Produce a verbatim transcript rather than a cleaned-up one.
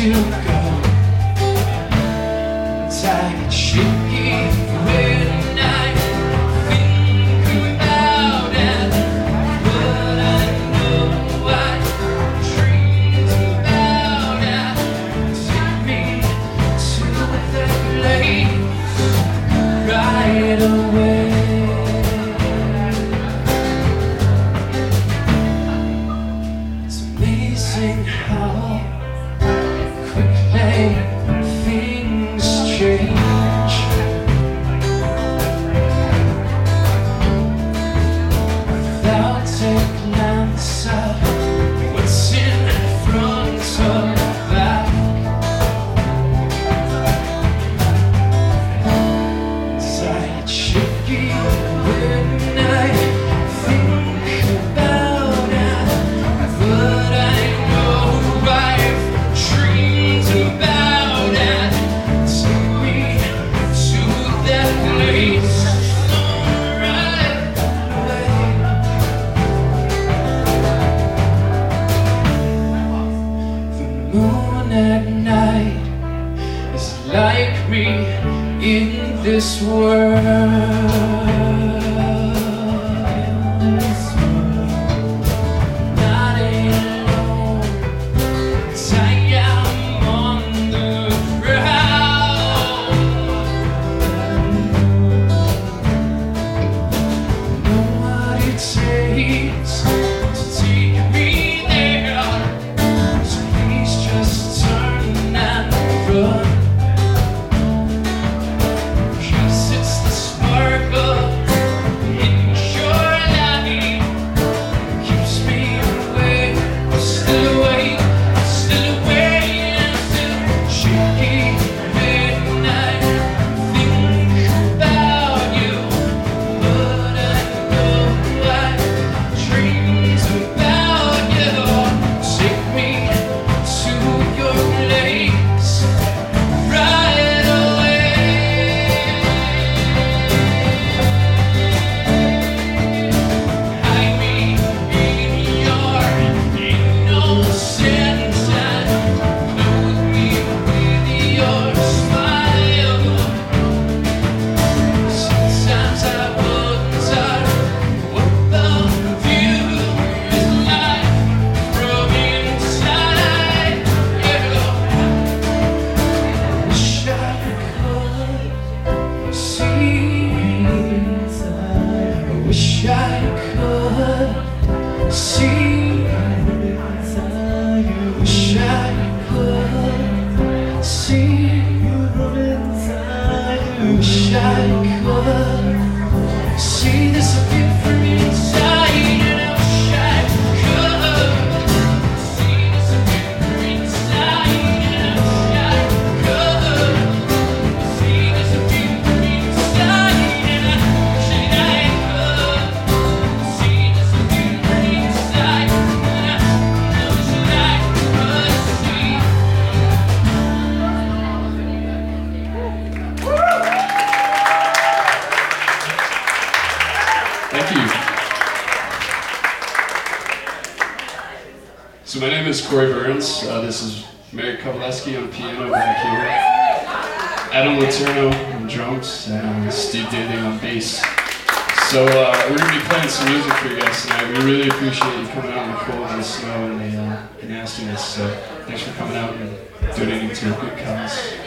to go. I get shaky when I think about it, but I know I dreamed about it. Take me to that place right away. It's amazing how quickly things change. Without a glance at what's in front or back, I get shaky when I think about it, but I know I've dreamed about it. Take me to that place right away. The moon at night is like me in this world. Not alone, 'cause I am on the ground. Know what it takes to take me there, so please just turn and run. 'Cause it's the sparkle in your light keeps me awake, still awake, still awake, still shaky when I think about you, but I know I dreamed about you. Take me to your place right away. Hide me in your innocence and clothe me with your smile. Sometimes I wonder what the view is like from inside you. Wish I could see. I wish I could see. Wish I could see. Wish I could see this view from inside, and I wish I could see this view from inside, and I wish I could see this view from inside, and I wish I could see this view from inside, and I wish I could see. Thank you. So my name is Corey Burns. Uh, this is Mary Kovaleski on piano back here. Adam Letourneau on drums, and Steve Daly on bass. So uh, we're going to be playing some music for you guys tonight. We really appreciate you coming out in the cold and the snow and the, uh, the nastiness. So thanks for coming out and donating to a good cause.